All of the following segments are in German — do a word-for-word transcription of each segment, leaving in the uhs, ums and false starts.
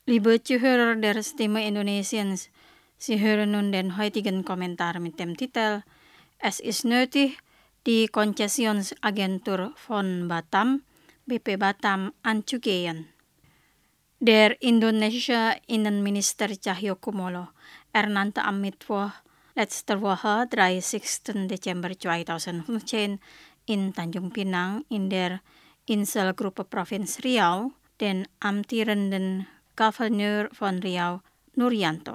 Liebe Zuhörer der Stimme Indonesiens, Sie hören nun den heutigen Kommentar mit dem Titel Es ist nötig, die Konzessionsagentur von Batam, B P Batam, anzugehen. Der indonesische Innenminister Cahyokumolo ernannte am Mittwoch letzter Woche, dreißigsten Dezember zweitausendfünfzehn, in Tanjung Pinang in der Inselgruppe Provinz Riau den amtierenden Gouverneur von Riau, Nurianto.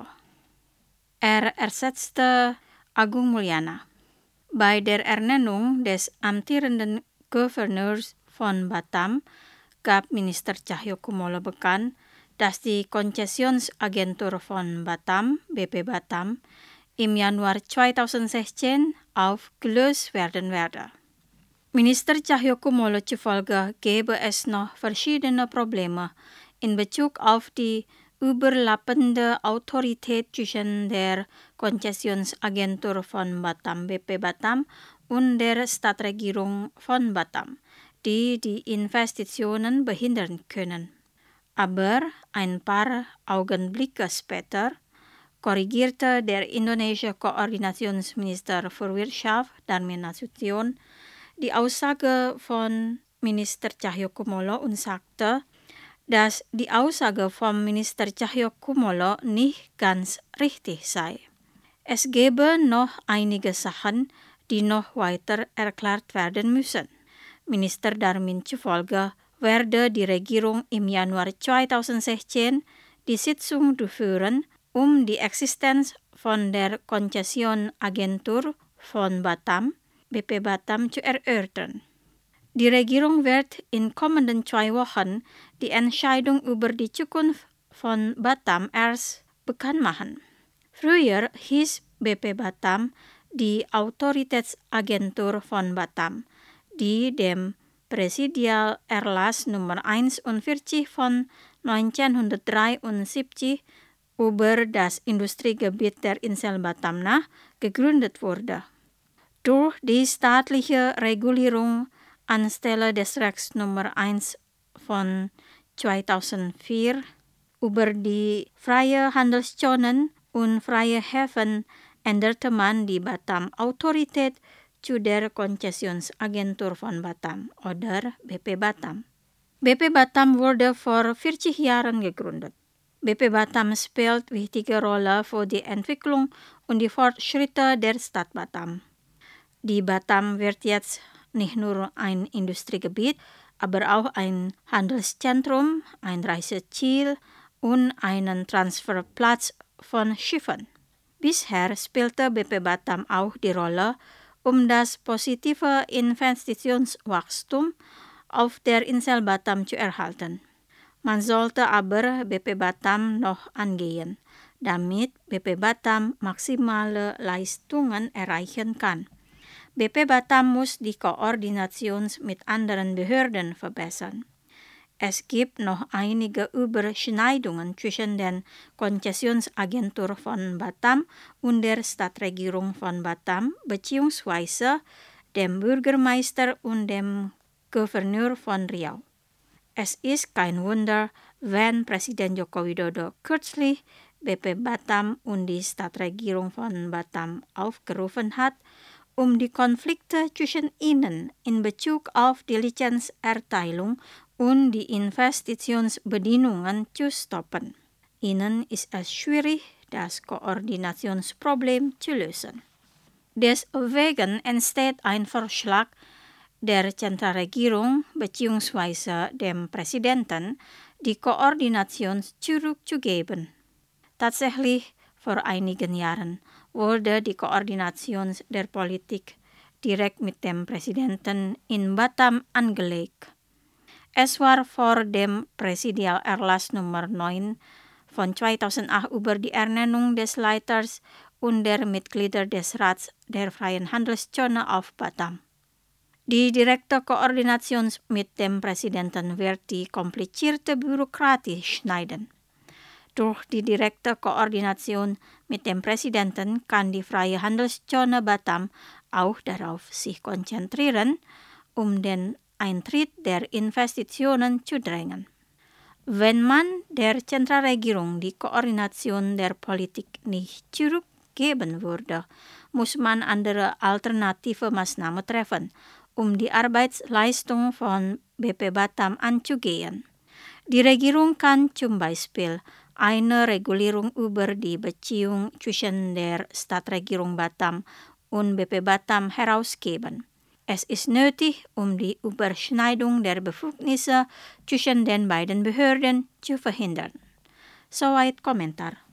Er ersetzte Agung Mulyana. Bei der Ernennung des amtierenden Gouverneurs von Batam gab Minister Cahyokumolo bekannt, dass die Konzessionsagentur von Batam, B P Batam, im Januar zweitausendsechzehn aufgelöst werden werde. Minister Cahyokumolo zufolge gäbe es noch verschiedene Probleme in Bezug auf die überlappende Autorität zwischen der Konzessionsagentur von Batam, B P Batam, und der Stadtregierung von Batam, die die Investitionen behindern können. Aber ein paar Augenblicke später korrigierte der indonesische Koordinationsminister für Wirtschaft Darmin Nasution die Aussage von Minister Cahyokumolo und sagte, dass die Aussage vom Minister Cahyokumolo nicht ganz richtig sei. Es gäbe noch einige Sachen, die noch weiter erklärt werden müssen. Minister Darmin zufolge werde die Regierung im Januar zweitausendsechzehn die Sitzung durchführen, um die Existenz von der Konzessionagentur von Batam, B P Batam, zu erörtern. Die Regierung wird in kommenden zwei Wochen die Entscheidung über die Zukunft von Batam erst bekannt machen. Früher hieß B P Batam die Autoritätsagentur von Batam, die dem Präsidialerlass Nummer einundvierzig von neunzehnhundertdreiundsiebzig über das Industriegebiet der Insel Batam nach gegründet wurde. Durch die staatliche Regulierung anstelle des Rechts Nummer eins von zweitausendvier über die freie Handelszonen und freie Häfen änderte man die Batam-Autorität zu der Konzessionsagentur von Batam oder B P Batam. B P Batam wurde vor vierzig Jahren gegründet. B P Batam spielt wichtige Rolle für die Entwicklung und die Fortschritte der Stadt Batam. Die Batam wird jetzt nicht nur ein Industriegebiet, aber auch ein Handelszentrum, ein Reiseziel und einen Transferplatz von Schiffen. Bisher spielte B P Batam auch die Rolle, um das positive Investitionswachstum auf der Insel Batam zu erhalten. Man sollte aber B P Batam noch angehen, damit B P Batam maximale Leistungen erreichen kann. B P Batam muss die Koordination mit anderen Behörden verbessern. Es gibt noch einige Überschneidungen zwischen der Konzessionsagentur von Batam und der Stadtregierung von Batam bzw. dem Bürgermeister und dem Gouverneur von Riau. Es ist kein Wunder, wenn Präsident Joko Widodo kürzlich B P Batam und die Stadtregierung von Batam aufgerufen hat, um die Konflikte zwischen ihnen in Bezug auf die Lizenzerteilung und die Investitionsbedingungen zu stoppen. Ihnen ist es schwierig, das Koordinationsproblem zu lösen. Deswegen entsteht ein Vorschlag der Zentralregierung bzw. dem Präsidenten, die Koordination zurückzugeben. Tatsächlich, vor einigen Jahren wurde die Koordination der Politik direkt mit dem Präsidenten in Batam angelegt. Es war vor dem Präsidialerlass Nummer neun von zweitausendacht über die Ernennung des Leiters und der Mitglieder des Rats der freien Handelszone auf Batam. Die direkte Koordination mit dem Präsidenten wird die komplizierte Bürokratie schneiden. Durch die direkte Koordination mit dem Präsidenten kann die freie Handelszone Batam auch darauf sich konzentrieren, um den Eintritt der Investitionen zu drängen. Wenn man der Zentralregierung die Koordination der Politik nicht zurückgeben würde, muss man andere alternative Maßnahmen treffen, um die Arbeitsleistung von B P Batam anzugehen. Die Regierung kann zum Beispiel eine Regulierung über die Beziehung zwischen der Stadtregierung Batam und B P Batam herausgeben. Es ist nötig, um die Überschneidung der Befugnisse zwischen den beiden Behörden zu verhindern. Soweit Kommentar.